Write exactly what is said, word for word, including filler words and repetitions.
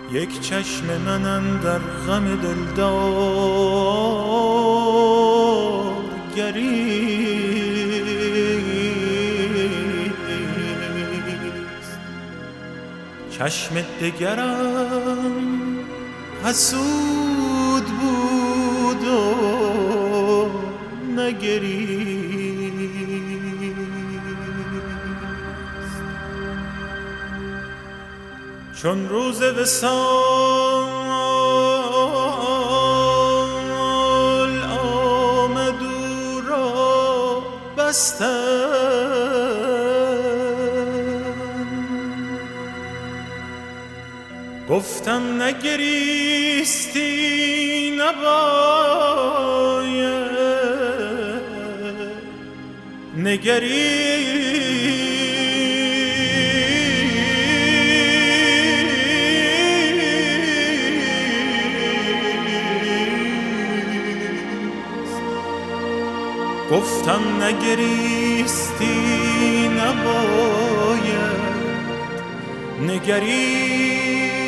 یک چشم من اندر غم دلدار گریست، چشم دگرم حسود بود و نگریست. چون روز وصال آمد او را بستن، گفتم نگریستی نباید نگریست. گفتم نگریستی نباید نگریست.